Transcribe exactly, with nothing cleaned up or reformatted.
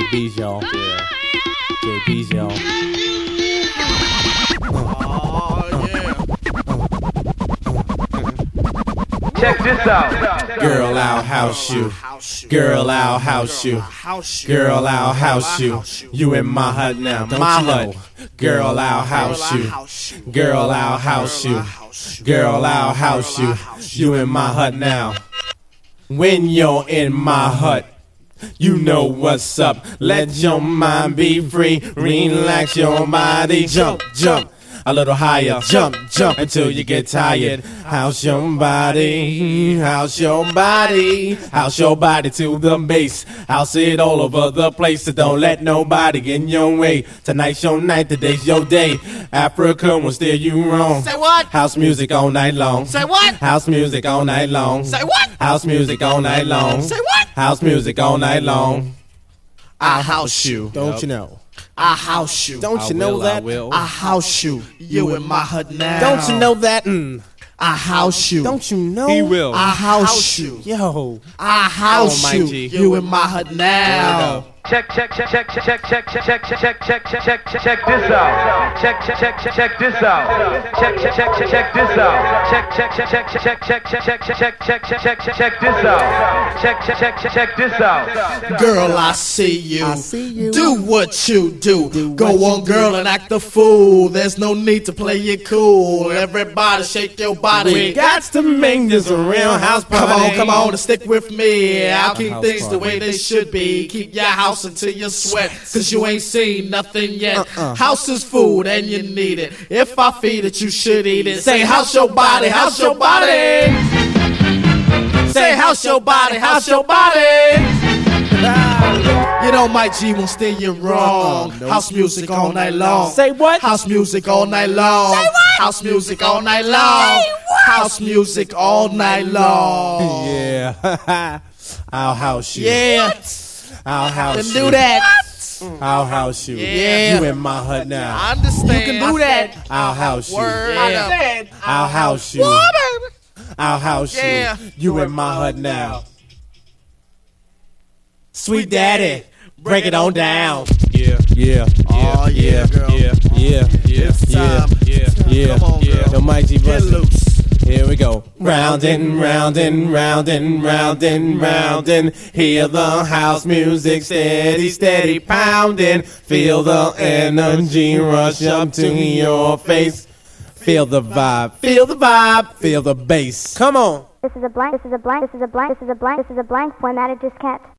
B's, y'all. Yeah. J B's, y'all. Oh, yeah. Check this out. Girl, I'll house you. Girl, I'll house you. Girl, I'll house you. You in my hut now. My hut. Girl, I'll house you. Girl, I'll house you. Girl, I'll house you. You in my hut now. When you're in my hut, you know what's up. Let your mind be free. Relax your body. Jump, jump. A little higher, jump, jump until you get tired. House your body, house your body, house your body to the base. House it all over the place, so don't let nobody get in your way. Tonight's your night, today's your day. Africa will steer you wrong. Say what? House music all night long. Say what? House music all night long. Say what? House music all night long. Say what? House music all night long. I house you. Don't Yep. you know? I house you. Don't I you know will, that? I will. I house you. You in my hut now. Don't you know that? Mm. I house you. Don't you know? He will. I house you. Yo. I house Come on, you. Mike G. You in my hut now. Check, check, check, check, check, check, check, check, check, check, check, check, check, check this out. Check, check, check, check, check this out. Check, check, check, check, check this out. Check, check, check, check, check, check, check, check, check, check, check, check, check, check this out. Check, check, check, check, check this out. Girl, I see you. I see you. Do what you do. Go on, girl, and act a fool. There's no need to play it cool. Everybody shake your body. We got to make this a real house party. Come on, come on, and stick with me. I'll keep house things the party. way they should be. Keep your house until you sweat, cause you ain't seen nothing yet. Uh-uh. House is food and you need it. If I feed it, you should eat it. Say house your body, house your body. Say house your body, house your body. You know Mike G won't steer you wrong. Uh-uh, no. House music all night long. Say what? House music all night long. Say what? House music all night long. Say what? House music all night long. Yeah. I'll house you. Yeah. I'll house Then you. do that. I'll house you. Yeah. You in my hut now. I understand. You can do that. I'll house you. Word. Yeah. I'll house you. I'll house Yeah. you. You in my hut now. Sweet daddy, break it on down. Yeah, yeah, Oh, yeah, girl. yeah, yeah, yeah, It's yeah, time. yeah, yeah. Come on, girl. Yo, Mike G, Get bust it. loose. Here we go. Round and round and round and round and round and hear the house music steady, steady pounding. Feel the energy rush up to your face. Feel the vibe, feel the vibe, feel the bass. Come on. This is a blank, this is a blank, this is a blank, this is a blank, this is a blank formatted diskette.